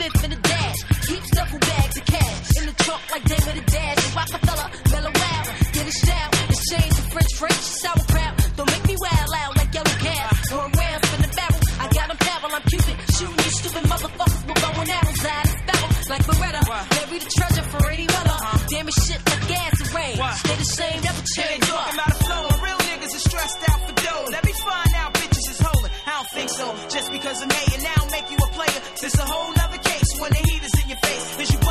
Smith in the dash. Keeps duffel bags of cash in the trunk like David the Dash. Rockefeller, mellow out, get a shout. Exchange the French French, sauerkraut. Don't make me wild out like yellow cat. Going round, spin the barrel. I got them paddle, I'm Cupid. Shooting you stupid motherfuckers with bow and arrows out of barrel. Like Beretta, bury the treasure for any weather. Damn it, shit like gas and rain. Stay the same, never change. Talking about a flow, real niggas is stressed out for dough. Let me find out bitches is holding. I don't think so. Just because I'm hating now make you a player. This a whole nother case when the heat is in your face. Is you